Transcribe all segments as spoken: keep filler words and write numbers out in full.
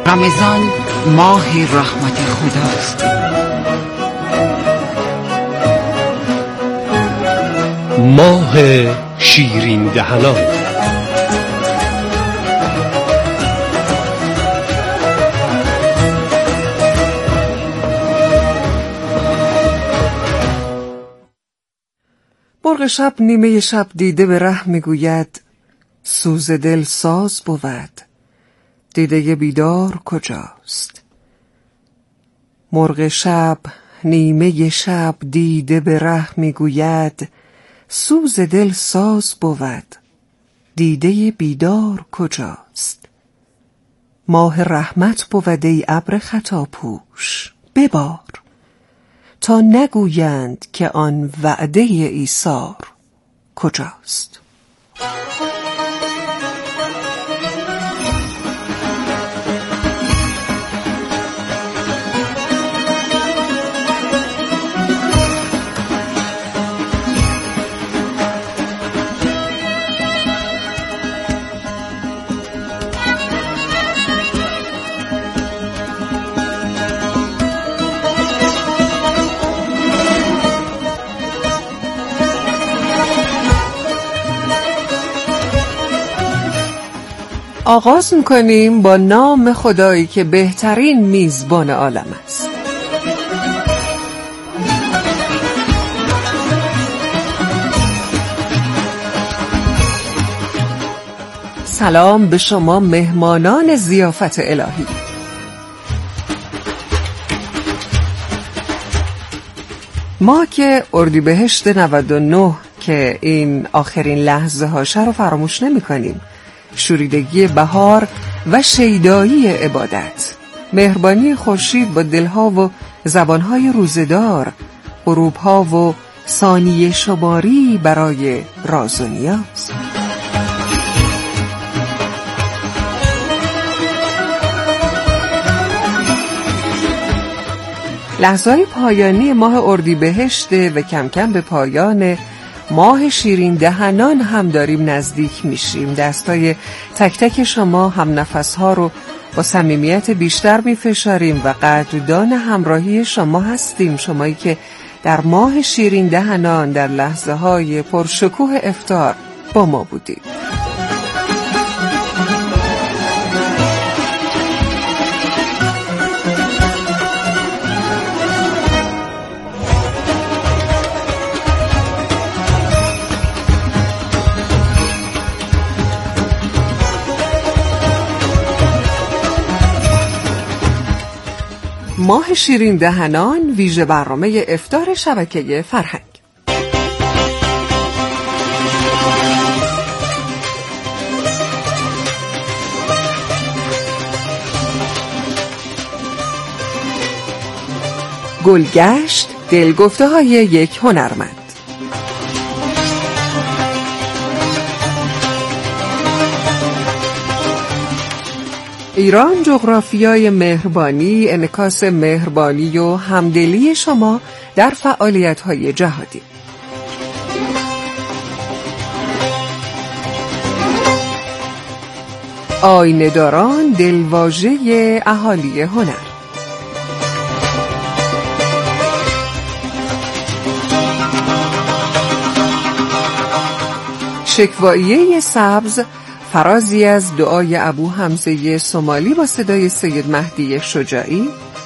رمضان ماه رحمت خداست. ماه شیرین دهنان. مرغ شب نیمه شب دیده به ره میگوید سوز دل ساز بود، دیده بیدار کجاست؟ مرغ شب نیمه شب دیده به ره میگوید سوز دل ساز بود، دیده بیدار کجاست؟ ماه رحمت بود ای ابر خطاپوش، ببار تا نگویند که آن وعده ایثار کجاست؟ آغاز می‌کنیم با نام خدایی که بهترین میزبان عالم است. سلام به شما مهمانان ضیافت الهی. ما که اردیبهشت نود و نه که این آخرین لحظه هاشه رو فراموش نمی کنیم. شوریدگی بهار و شیدایی عبادت، مهربانی خورشید با دلها و زبانهای روزدار، غروبها و ثانیه شماری برای راز و نیاز. لحظه‌های پایانی ماه اردیبهشت و کم کم به پایان ماه شیرین دهنان هم داریم نزدیک میشیم. دستای تک تک شما هم نفسها رو با صمیمیت بیشتر میفشاریم و قدردان همراهی شما هستیم، شمایی که در ماه شیرین دهنان در لحظه های پرشکوه افطار با ما بودید. ماه شیرین دهنان ویژه برنامه افطار شبکه فرهنگ. گلگشت، دلگفته های یک هنرمند. ایران جغرافیای مهربانی، انعکاس مهربانی و همدلی شما در فعالیت‌های جهادی. آینه داران، دلواژه اهالی هنر. شکواییه سبز، فرازی از دعای ابو حمزه سومالی با صدای سید مهدی شجاعی.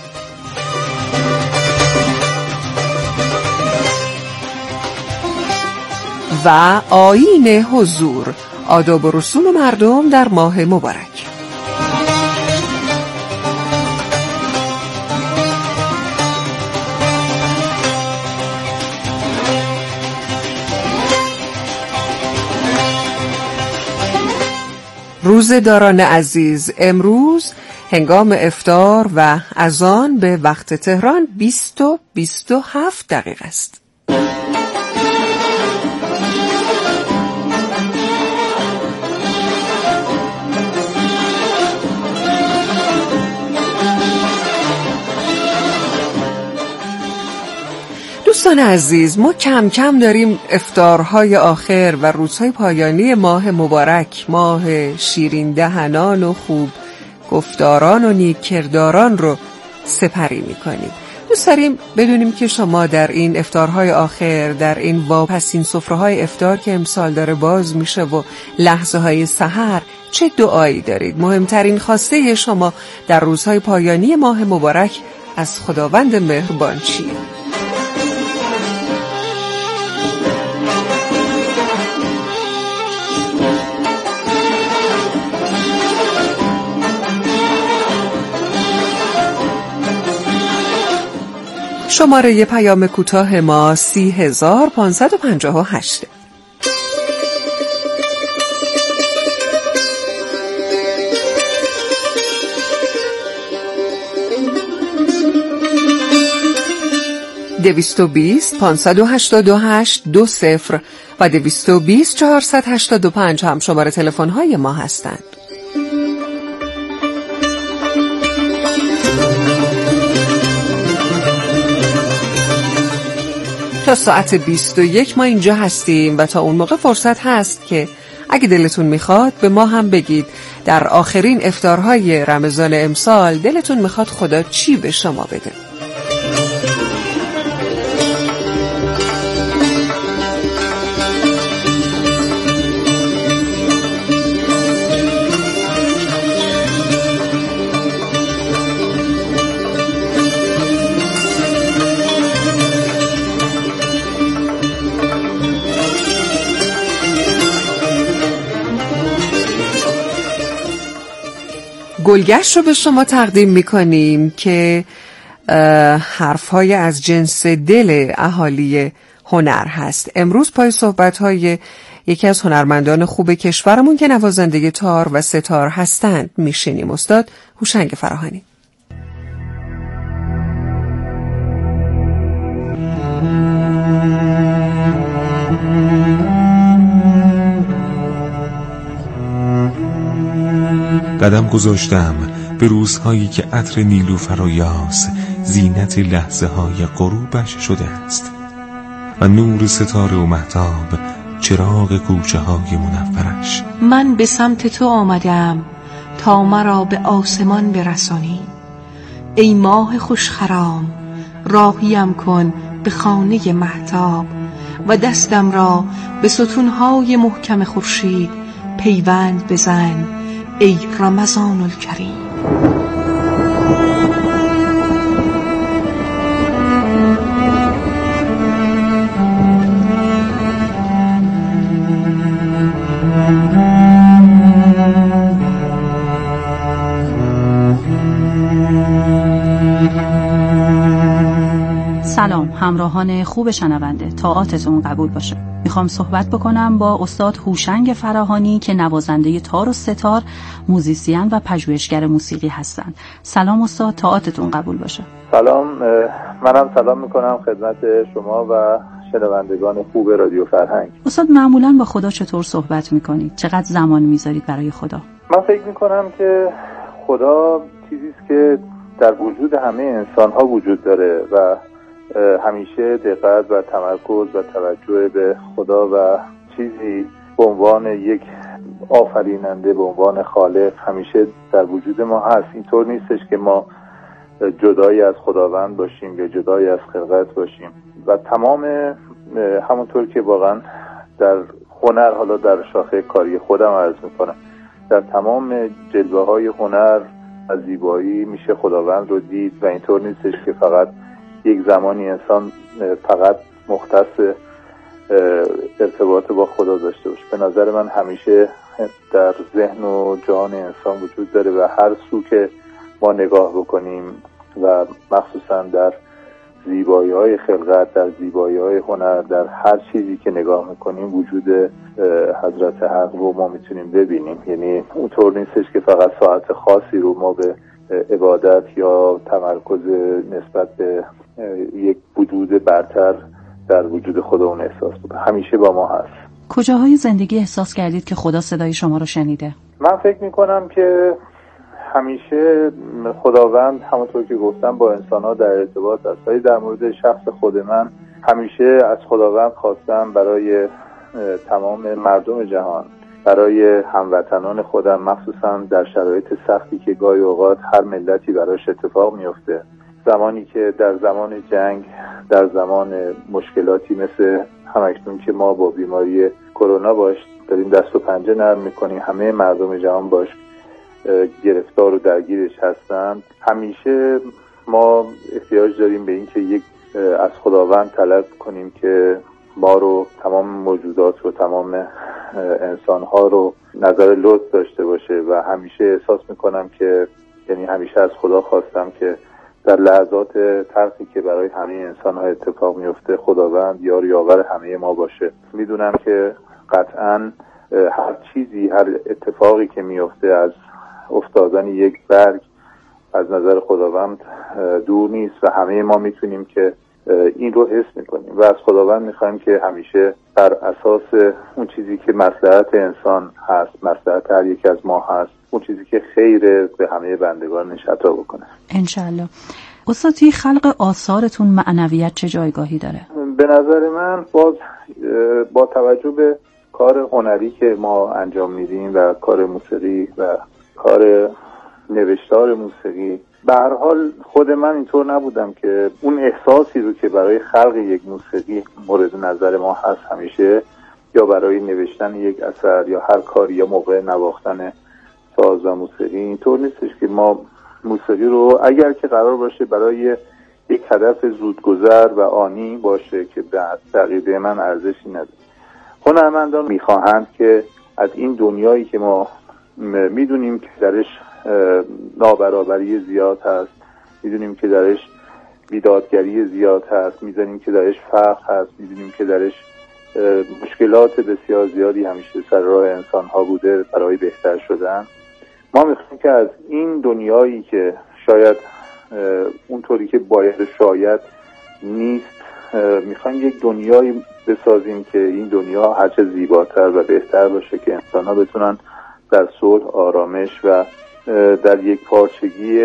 و آیین حضور، آداب و رسوم مردم در ماه مبارک. روزداران عزیز، امروز هنگام افطار و اذان به وقت تهران بیست و بیست و هفت دقیقه است. دوستان عزیز، ما کم کم داریم افطارهای آخر و روزهای پایانی ماه مبارک، ماه شیرین دهنان و خوب گفتاران و نیک کرداران رو سپری میکنیم. دوست داریم بدونیم که شما در این افطارهای آخر، در این واپسین سفره‌های افطار که امسال داره باز میشه و لحظه های سحر، چه دعایی دارید؟ مهمترین خواسته شما در روزهای پایانی ماه مبارک از خداوند مهربان چیه؟ شماره ی پیام کوتاه ما سی هزار پانصد و پنجاه و هشت. دویست و بیست پانصد و هشتاد و هشت دو صفر و دویست و بیست چهارصد و هشتاد و پنج هم شماره تلفن های ما هستند. تا ساعت بیست و یک ما اینجا هستیم و تا اون موقع فرصت هست که اگه دلتون میخواد به ما هم بگید در آخرین افطارهای رمضان امسال دلتون میخواد خدا چی به شما بده. گلگشت رو به شما تقدیم میکنیم که حرفهای از جنس دل اهالی هنر هست. امروز پای صحبتهای یکی از هنرمندان خوب کشورمون که نوازنده تار و ستار هستند میشنیم. استاد هوشنگ فراهانی. قدم گذاشتم به روزهایی که عطر نیلوفر و یاس زینت لحظه های غروبش شده است و نور ستاره و مهتاب چراغ کوچه های منورش. من به سمت تو آمدم تا مرا به آسمان برسانی، ای ماه خوشخرام راهیم کن به خانه مهتاب و دستم را به ستونهای محکم خورشید پیوند بزن، ای رمضان الکریم. سلام همراهان خوب شنونده، طاعاتتون قبول باشه. میخوام صحبت بکنم با استاد هوشنگ فراهانی که نوازنده تار و ستار، موزیسین و پژوهشگر موسیقی هستند. سلام استاد، طاعاتتون قبول باشه. سلام، منم سلام میکنم خدمت شما و شنوندگان خوب رادیو فرهنگ. استاد معمولاً با خدا چطور صحبت میکنید؟ چقدر زمان میذارید برای خدا؟ من فکر میکنم که خدا چیزی است که در وجود همه انسان ها وجود داره و همیشه دقت و تمرکز و توجه به خدا و چیزی به عنوان یک آفریننده، به عنوان خالق همیشه در وجود ما هست. اینطور نیستش که ما جدایی از خداوند باشیم یا جدایی از خلقت باشیم و تمام همونطور که واقعا در هنر، حالا در شاخه کاری خودم عرض میکنم، در تمام جلوه های هنر از زیبایی میشه خداوند رو دید و اینطور نیستش که فقط یک زمانی انسان فقط مختص ارتباط با خدا داشته باشه. به نظر من همیشه در ذهن و جان انسان وجود داره و هر سو که ما نگاه بکنیم و مخصوصا در زیبایی های خلقت، در زیبایی های هنر، در هر چیزی که نگاه میکنیم وجود حضرت حق رو ما میتونیم ببینیم. یعنی اونطور نیستش که فقط ساعت خاصی رو ما به عبادت یا تمرکز نسبت به یک وجود برتر در وجود خودمون احساس بکنیم. همیشه با ما هست. کجاهای زندگی احساس کردید که خدا صدای شما رو شنیده؟ من فکر میکنم که همیشه خداوند همونطور که گفتم با انسان‌ها در ارتباط است. ولی در مورد شخص خود من همیشه از خداوند خواستم برای تمام مردم جهان برای هموطنان خودم، مخصوصا در شرایط سختی که گاهی اوقات هر ملتی براش اتفاق میفته، زمانی که در زمان جنگ، در زمان مشکلاتی مثل همکنون که ما با بیماری کرونا باش داریم دست و پنجه نرم میکنیم، همه مردم جهان باش گرفتار و درگیرش هستن، همیشه ما احتیاج داریم به این که یک از خداوند طلب کنیم که ما رو، تمام موجودات رو، تمام انسانها رو نظر لطف داشته باشه و همیشه احساس میکنم که یعنی همیشه از خدا خواستم که در لحظات تلخی که برای همه انسانها اتفاق میفته خداوند یار یاور همه ما باشه. میدونم که قطعاً هر چیزی، هر اتفاقی که میفته از افتادن یک برگ از نظر خداوند دور نیست و همه ما میتونیم که این رو حس میکنیم و از خداوند میخوایم که همیشه بر اساس اون چیزی که مصلحت انسان هست، مصلحت هر یک از ما هست، اون چیزی که خیر به همه بندگانش عطا بکنه انشالله. استاد، توی خلق آثارتون معنویت چه جایگاهی داره؟ به نظر من باز با توجه به کار هنری که ما انجام میدیم و کار موسیقی و کار نوشتار موسیقی، به هر حال خود من اینطور نبودم که اون احساسی رو که برای خلق یک موسیقی مورد نظر ما هست همیشه، یا برای نوشتن یک اثر یا هر کاری یا موقع نواختن ساز و موسیقی، اینطور نیستش که ما موسیقی رو اگر که قرار باشه برای یک هدف زودگذر و آنی باشه که به عقیده من ارزشی نداره. هنرمندان میخواهند که از این دنیایی که ما میدونیم که درش نابرابری زیاد هست، میدونیم که درش بیدادگری زیاد هست، میدونیم که درش فقر هست، میدونیم که درش مشکلات بسیار زیادی همیشه سر راه انسان ها بوده برای بهتر شدن. ما میخوایم که از این دنیایی که شاید اونطوری که باید شاید نیست، میخوایم یک دنیایی بسازیم که این دنیا هرچه زیباتر و بهتر باشه، که انسان ها بتونن در صلح، آرامش و در یک پارچگی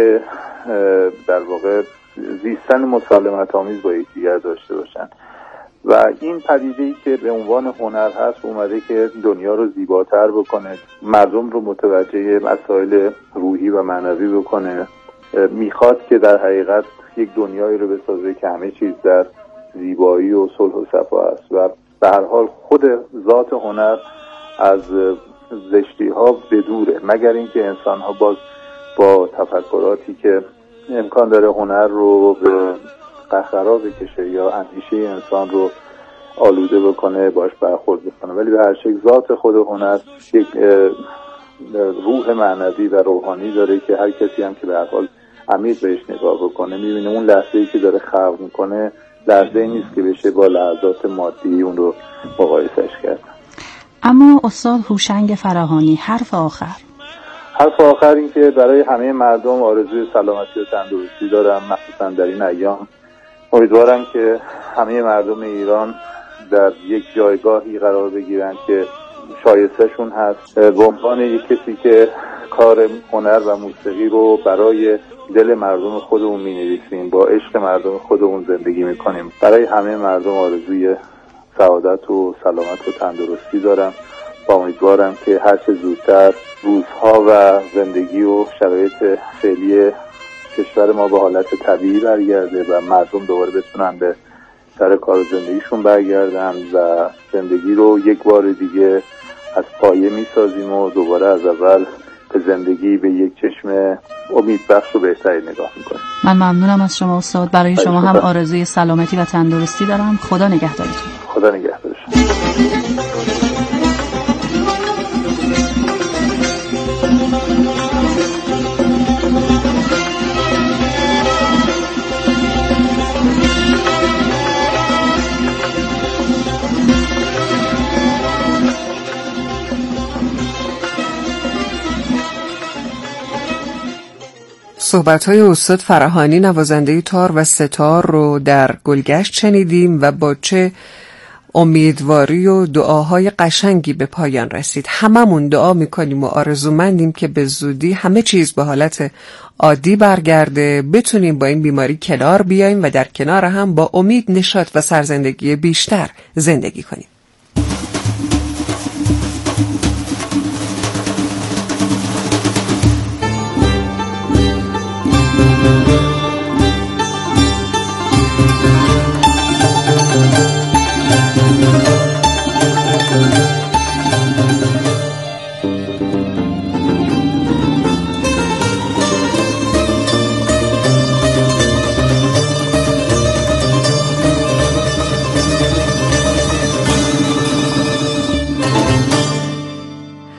در واقع زیستن مسالمت آمیز با یکدیگر داشته باشن. و این پدیده‌ای که به عنوان هنر هست اومده که دنیا رو زیباتر بکنه، مردم رو متوجه مسائل روحی و معنوی بکنه، میخواد که در حقیقت یک دنیایی رو بسازه که همه چیز در زیبایی و صلح و صفا است. و به هر حال خود ذات هنر از زشتی ها بدوره، مگر اینکه انسان ها باز با تفکراتی که امکان داره هنر رو به قهقرا بکشه یا اندیشه انسان رو آلوده بکنه باش برخورد بکنه، ولی به هر شکل ذات خود هنر یک روح معنوی و روحانی داره که هر کسی هم که به هر حال عمیق بهش نگاه بکنه میبینه اون لحظه‌ای که داره خلق میکنه لحظه‌ای نیست که بشه با لحظات مادی اون رو مقایسش کرد. اما استاد هوشنگ فراهانی، حرف آخر حرف آخر این که برای همه مردم آرزوی سلامتی و تندرستی دارم، مخصوصا در این ایام. امیدوارم که همه مردم ایران در یک جایگاهی قرار بگیرن که شایسته‌شون هست، به عنوان یک کسی که کار هنر و موسیقی رو برای دل مردم خودمون می‌نویسیم، با عشق مردم خودمون زندگی می‌کنیم. برای همه مردم آرزوی سعادت و سلامت و تندرستی دارم و امیدوارم که هر چه زودتر روزها و زندگی و شرایط فعلی کشور ما به حالت طبیعی برگرده و مردم دوباره بتونن به سر کار زندگیشون برگردن و زندگی رو یک بار دیگه از پایه میسازیم و دوباره از اول به زندگی به یک چشم امیدبخش و بهتری نگاه میکنیم. من ممنونم از شما استاد. برای شما هم آرزوی سلامتی و تندرستی دارم. خدا نگهدارتون. خدا نگهدارش. صحبت‌های استاد فراهانی نوازنده تار و ستار رو در گلگشت شنیدیم و با چه امیدواری و دعاهای قشنگی به پایان رسید. هممون دعا میکنیم و آرزومندیم که به زودی همه چیز به حالت عادی برگرده، بتونیم با این بیماری کنار بیاییم و در کنار هم با امید، نشاط و سرزندگی بیشتر زندگی کنیم.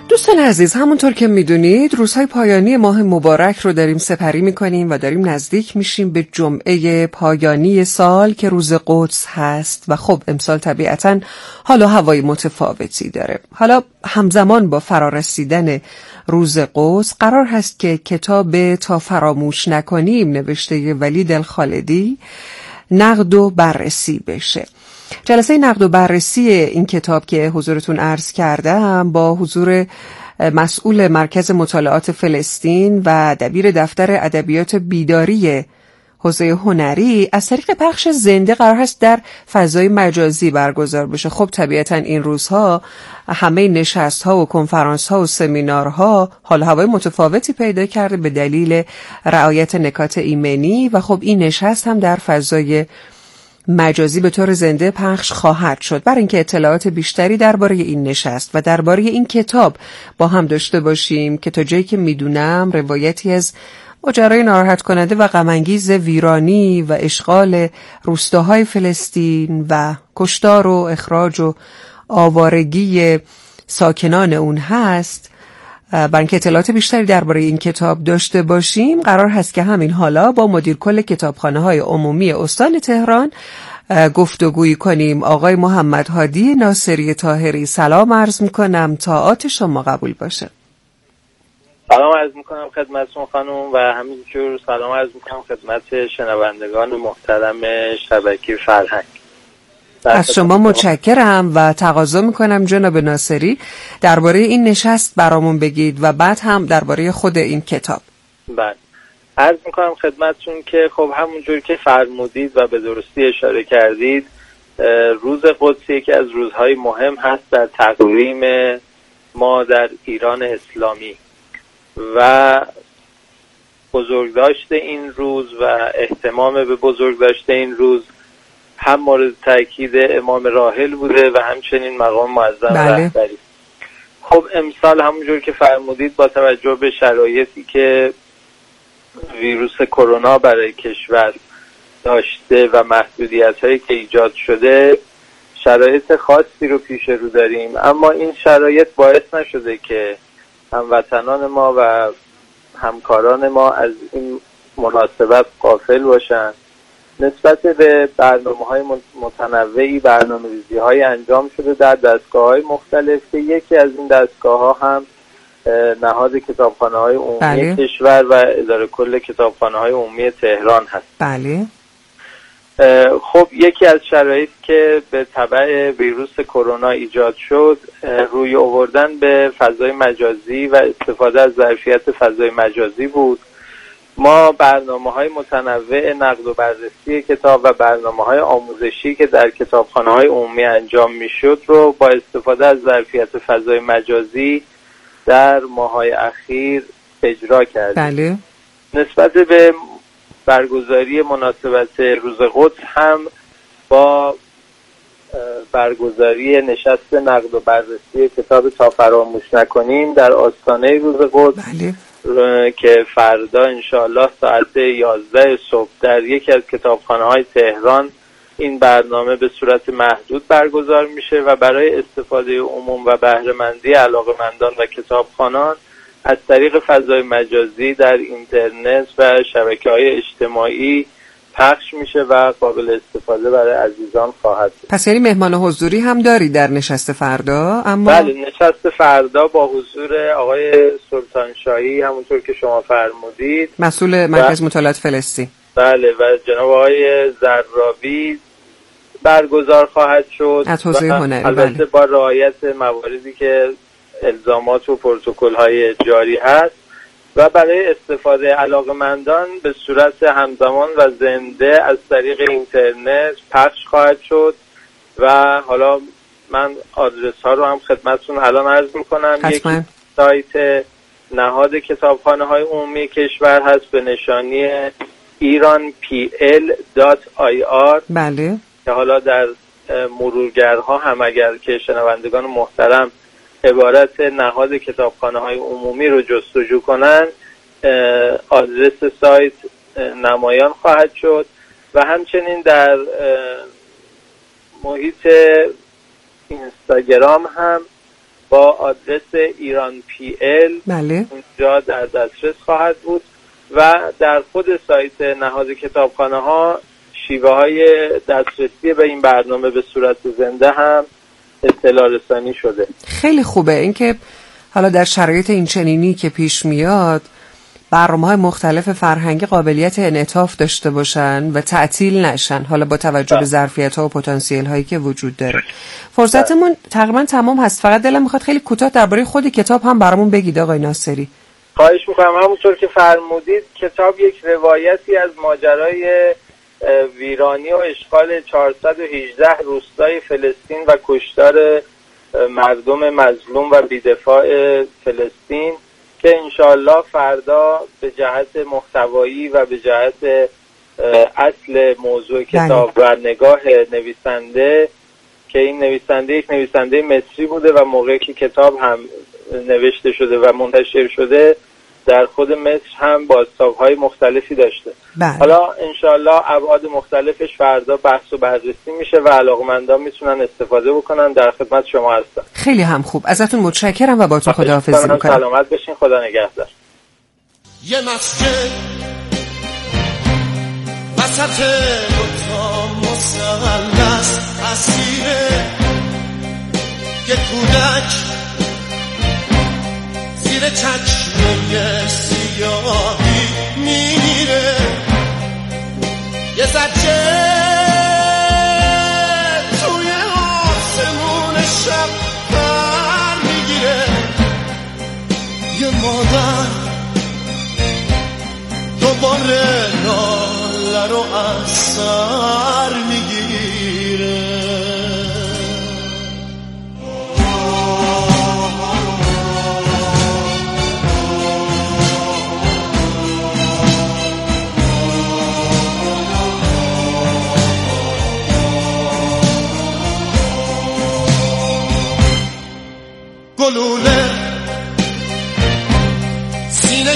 دوستان عزیز، همونطور که میدونید روزهای پایانی ماه مبارک رو داریم سپری میکنیم و داریم نزدیک میشیم به جمعه پایانی سال که روز قدس هست و خب امسال طبیعتاً حال و هوای متفاوتی داره. حالا همزمان با فرارسیدن روز قدس قرار هست که کتاب تا فراموش نکنیم نوشته ولید الخالدی نقد و بررسی بشه. جلسه نقد و بررسی این کتاب که حضورتون عرض کردم با حضور مسئول مرکز مطالعات فلسطین و دبیر دفتر ادبیات بیداری حوزه هنری از طریق پخش زنده قرار هست در فضای مجازی برگزار بشه. خب طبیعتا این روزها همه نشست ها و کنفرانس ها و سمینارها حال هوای متفاوتی پیدا کرده به دلیل رعایت نکات ایمنی و خب این نشست هم در فضای مجازی به طور زنده پخش خواهد شد. برای اینکه اطلاعات بیشتری درباره این نشست و درباره این کتاب با هم داشته باشیم که تا جایی که میدونم روایتی از ماجرای ناراحت کننده و غم‌انگیز ویرانی و اشغال روستاهای فلسطین و کشتار و اخراج و آوارگی ساکنان اون هست، برای اینکه اطلاعات بیشتری درباره این کتاب داشته باشیم قرار هست که همین حالا با مدیر کل کتابخانه‌های عمومی استان تهران گفتگویی کنیم. آقای محمد هادی ناصری طاهری، سلام عرض میکنم، طاعات شما قبول باشه. سلام عرض میکنم خدمتتون خانم و همینجور سلام عرض میکنم خدمت شنوندگان محترم شبکه فرهنگ. از شما متشکرم و تقاضا میکنم جناب ناصری درباره این نشست برامون بگید و بعد هم درباره خود این کتاب. بله، عرض میکنم خدمتتون که خب همونجور که فرمودید و به درستی اشاره کردید، روز قدس یکی از روزهای مهم هست در تقویم ما در ایران اسلامی و بزرگداشت این روز و اهتمام به بزرگداشت این روز هم مورد تاکید امام راحل بوده و همچنین مقام معظم رهبری. خب امسال همونجور که فرمودید با توجه به شرایطی که ویروس کرونا برای کشور داشته و محدودیت‌هایی که ایجاد شده شرایط خاصی رو پیش رو داریم، اما این شرایط باعث نشده که هموطنان ما و همکاران ما از این مناسبت غافل باشند. نسبت به برنامه‌های متنوعی برنامه‌ریزی‌های انجام شده در دستگاه‌های مختلف که یکی از این دستگاه‌ها هم نهاد کتابخانه‌های عمومی بله. کشور و اداره کل کتابخانه‌های عمومی تهران هست. بله. خب یکی از شرایطی که به تبع ویروس کرونا ایجاد شد روی آوردن به فضای مجازی و استفاده از ظرفیت فضای مجازی بود. ما برنامه‌های متنوع نقد و بررسی کتاب و برنامه‌های آموزشی که در کتابخانه‌های عمومی انجام می‌شد رو با استفاده از ظرفیت فضای مجازی در ماه‌های اخیر اجرا کردیم. بله. نسبت به برگزاری مناسبت روز قدس هم با برگزاری نشست نقد و بررسی کتاب تا فراموش نکنیم در آستانه روز قدس بله. که فردا انشاءالله ساعت یازده صبح در یکی از کتابخانه‌های تهران این برنامه به صورت محدود برگزار میشه و برای استفاده عموم و بهره‌مندی علاقه‌مندان و کتابخوانان از طریق فضای مجازی در اینترنت و شبکه‌های اجتماعی پخش میشه و قابل استفاده برای عزیزان خواهد بود. پس یعنی مهمان حضوری هم داری در نشست فردا؟ اما بله، نشست فردا با حضور آقای سلطان شاهی همونطور که شما فرمودید، مسئول مرکز مطالعات فلسطین. بله، و جناب آقای زرابی برگزار خواهد شد از حوزه هنری. البته بله. با رعایت مواردی که الزامات و پروتکل‌های جاری هست و برای استفاده علاقه‌مندان به صورت همزمان و زنده از طریق اینترنت پخش خواهد شد و حالا من آدرس ها رو هم خدمتتون الان عرض میکنم. حتما. یکی سایت نهاد کتابخانه‌های عمومی کشور هست به نشانی ایران پی ال دات آی آر. بله. که حالا در مرورگرها هم اگر که شنوندگان محترم عبارت نهاد کتابخانه‌های عمومی رو جستجو کنن آدرس سایت نمایان خواهد شد و همچنین در محیط اینستاگرام هم با آدرس ایران پی ال بله. اونجا در دسترس خواهد بود و در خود سایت نهاد کتابخانه ها شیوه های دسترسی به این برنامه به صورت زنده هم اطلاع رسانی شده. خیلی خوبه اینکه حالا در شرایط این چنینی که پیش میاد برنامه‌های مختلف فرهنگی قابلیت انعطاف داشته باشن و تعطیل نشن، حالا با توجه به ظرفیت‌ها و پتانسیل‌هایی که وجود داره. فرصتمون تقریبا تمام هست، فقط دلم میخواد خیلی کوتاه درباره خود کتاب هم برامون بگید آقای ناصری. خواهش میکنم. همونطور که فرمودید کتاب یک روایتی از ماجرای ویرانی و اشغال چهارصد و هجده روستای فلسطین و کشتار مردم مظلوم و بی‌دفاع فلسطین که انشالله فردا به جهت محتوایی و به جهت اصل موضوع کتاب و نگاه نویسنده که این نویسنده یک نویسنده مصری بوده و موقعی که کتاب هم نوشته شده و منتشر شده در خود مصر هم بازتاب‌های مختلفی داشته. بله. حالا انشالله ابعاد مختلفش فردا بحث و بررسی میشه و علاقمندان میتونن استفاده بکنن. در خدمت شما هستم. خیلی هم خوب، ازتون متشکرم و با تو خداحافظی میکنم. سلامت بشین، خدا نگهدار. یه مسجد وسط دوتا مثلث اسیره، یه کودک زیر چشمه سیاهی میره، یه زجه توی آسمون شب پر میگیره، یه مادر دوباره ناله رو از سر میگیره. گلوله سینه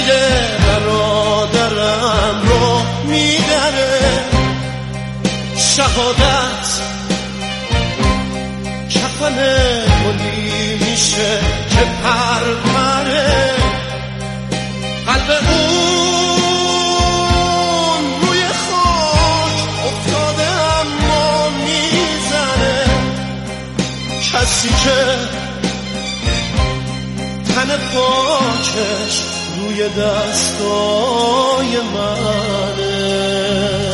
برادرم رو میدره، شهادت کفن گلی میشه که پر پره، قلب اون روی خاک افتاده اما میزنه، کسی که تن پاکش روی دستای منه.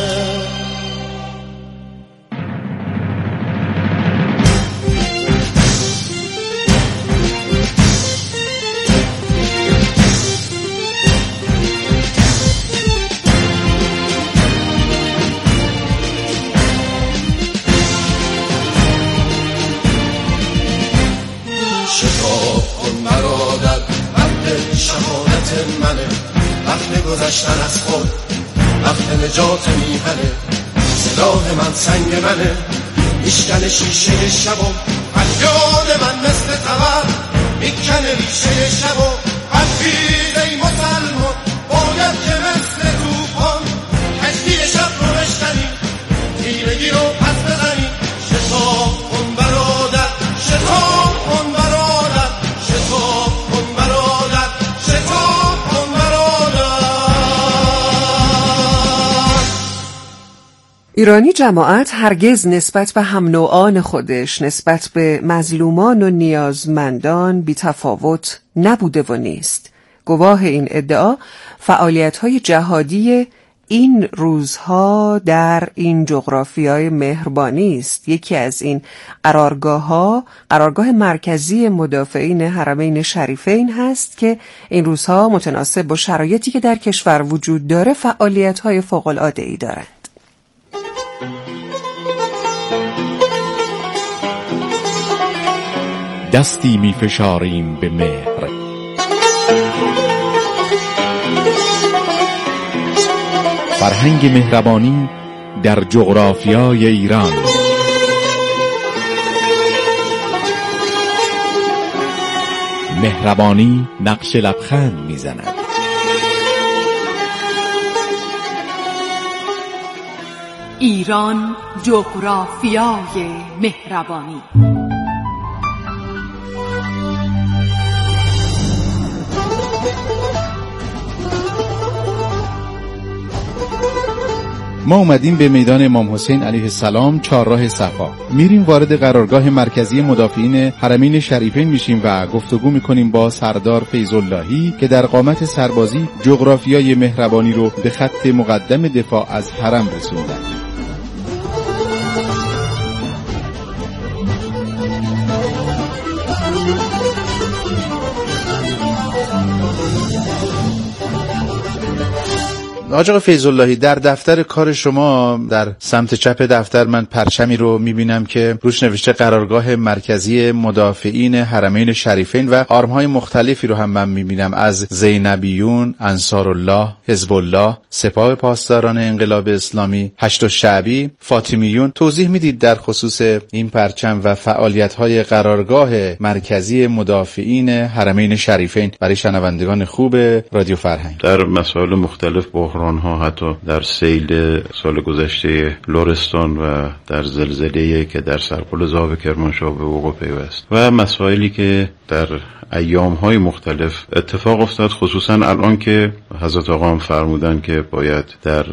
شهادت منه، وقت گذشتن از خود، وقت نجات میهنه، سلاح من سنگ منه، میشکنه شیشه شب و فریاد من مثل تبر میکنه ریشه شب و حرفید ای مسلمان باید که مثل توفان کشتی شب رو بشکنی، تیرگی رو پس بزنی، شتاب کن برادر، شتاب کن برادر، شتاب کن برادر، شتاب کن برادر. ایرانی جماعت هرگز نسبت به هم نوعان خودش، نسبت به مظلومان و نیازمندان بی تفاوت نبوده و نیست. گواه این ادعا فعالیت‌های جهادی این روزها در این جغرافیای مهربانی است. یکی از این قرارگاه‌ها قرارگاه مرکزی مدافعین حرمین شریفین هست که این روزها متناسب با شرایطی که در کشور وجود داره فعالیت‌های فوق‌العاده‌ای دارند. دستی می فشاریم به مهر، فرهنگ مهربانی در جغرافیای ایران. مهربانی نقش لبخند میزند. ایران جغرافیای مهربانی. ما اومدیم به میدان امام حسین علیه السلام، چهارراه صفا. میریم وارد قرارگاه مرکزی مدافعین حرمین شریفین میشیم و گفتگو میکنیم با سردار فیض اللهی که در قامت سربازی جغرافیای مهربانی رو به خط مقدم دفاع از حرم رسوندن. حاج آقا فیض اللهی، در دفتر کار شما در سمت چپ دفتر من پرچمی رو میبینم که روش نوشته قرارگاه مرکزی مدافعین حرمین شریفین و آرم‌های مختلفی رو هم من میبینم، از زینبیون، انصارالله، حزب الله، سپاه پاسداران انقلاب اسلامی، هشت شعبی، فاطمیون. توضیح میدید در خصوص این پرچم و فعالیت‌های قرارگاه مرکزی مدافعین حرمین شریفین برای شنوندگان خوب رادیو فرهنگ؟ در مسائل مختلف بحران ها، حتی در سیل سال گذشته لرستان و در زلزله‌ای که در سرپل زاویه کرمانشاه به وقوع پیوست و مسائلی که در ایام‌های مختلف اتفاق افتاد، خصوصا الان که حضرت آقا هم فرمودن که باید در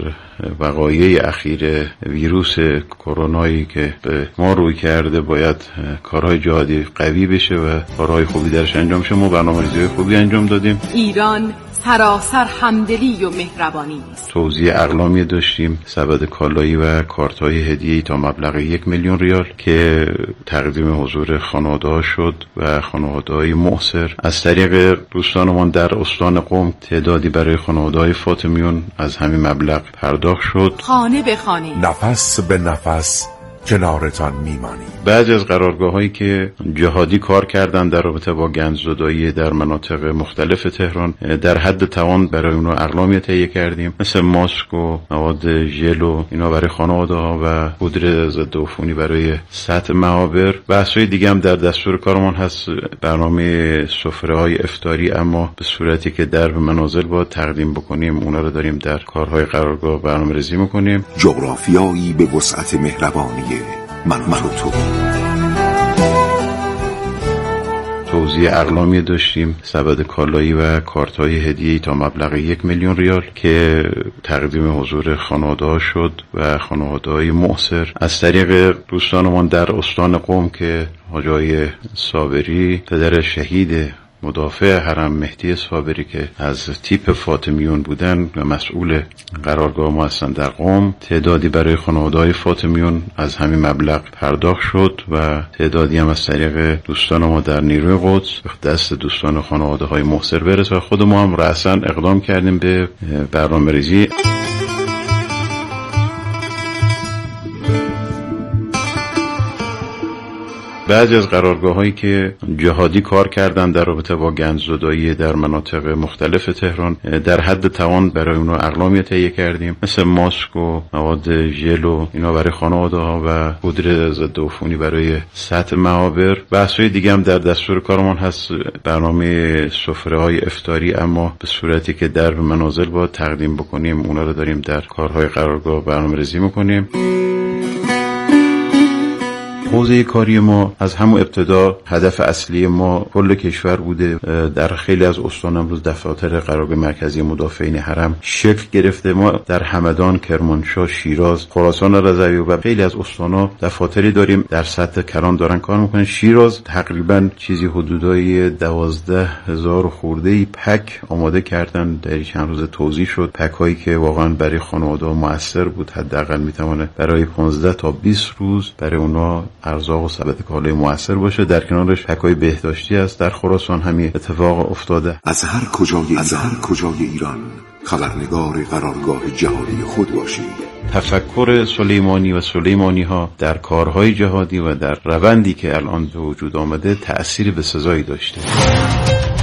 وقایع اخیر ویروس کرونایی که به ما روی کرده باید کارهای جهادی قوی بشه و کارهای خوبی درش انجام شه. ما برنامه‌ریزی خوبی انجام دادیم. ایران سراسر همدلی و مهربانی است. توزیع اقلامی داشتیم، سبد کالایی و کارت‌های هدیه‌ای تا مبلغ یک میلیون ریال که تقدیم حضور خانواده‌ها شد و خانواده‌های معسر. از طریق دوستانمان در استان قم تعدادی برای خانواده‌های فاطمیون از همین مبلغ پرداخت شد. خانه به خانه، نفس به نفس کنارتان میمانی. بعضی از قرارگاه‌هایی که جهادی کار کردن در رابطه با گندزدایی در مناطق مختلف تهران، در حد توان برای اونها اقلامی تهیه کردیم، مثل ماسک و مواد ژل و اینا برای خانواده‌ها و پودر ضد عفونی برای سطح معابر. بحث‌های دیگه هم در دستور کارمان هست، برنامه سفره‌های افطاری اما به صورتی که در منازل با تقدیم بکنیم، اونا رو داریم در کارهای قرارگاه برنامه‌ریزی می‌کنیم. جغرافیایی به وسعت مهربانی من من و تو. توزیع اقلامی داشتیم، سبد کالایی و کارت‌های هدیه‌ای تا مبلغ یک میلیون ریال که تقدیم حضور خانواده‌ها شد و خانواده‌های معسر. از طریق دوستانمان در استان قم که حاجی صابری، پدر شهید مدافع حرم مهدی صابری که از تیپ فاطمیون بودن و مسئول قرارگاه ما هستن در قم، تعدادی برای خانواده‌های فاطمیون از همین مبلغ پرداخت شد و تعدادی هم از طریق دوستان ما در نیروی قدس به دست دوستان و خانواده‌های محسر برسه و خود ما هم رأساً اقدام کردیم به برنامه‌ریزی. بعضی از قرارگاه‌هایی که جهادی کار کردن در رابطه با گندزدایی در مناطق مختلف تهران، در حد توان برای اونها اقلامی تهیه کردیم، مثل ماسک و مواد ژل و اینا برای خانواده‌ها و پودر ضد عفونی برای سطح معابر. بحث‌های دیگه هم در دستور کارمان هست، برنامه سفره‌های افطاری اما به صورتی که در منازل با تقدیم بکنیم، اونا رو داریم در کارهای قرارگاه برنامه‌ریزی می‌کنیم. حوزه کاری ما از همون ابتدا هدف اصلی ما کل کشور بوده. در خیلی از استان امروز دفاتر قرارگاه مرکزی مدافعین حرم شکل گرفته. ما در همدان، کرمانشاه، شیراز، خراسان رضوی و خیلی از استان‌ها دفاتری داریم. در سطح کران دارن کار میکنن. شیراز تقریبا چیزی حدودای دوازده هزار خورده پک آماده کردن، در چند روز توزیع شد. پک هایی که واقعا برای خانواده‌ها موثر بود، حداقل میتونه برای پانزده تا بیست روز برای اونها ارزاق و سبد کالای موثر باشه. در کنارش پکای بهداشتی است. در خراسان همین اتفاق افتاده. از هر کجای از هر کجای ایران خبرنگار قرارگاه جهادی خود باشید. تفکر سلیمانی و سلیمانی ها در کارهای جهادی و در روندی که الان به وجود آمده تأثیر بسزایی داشته.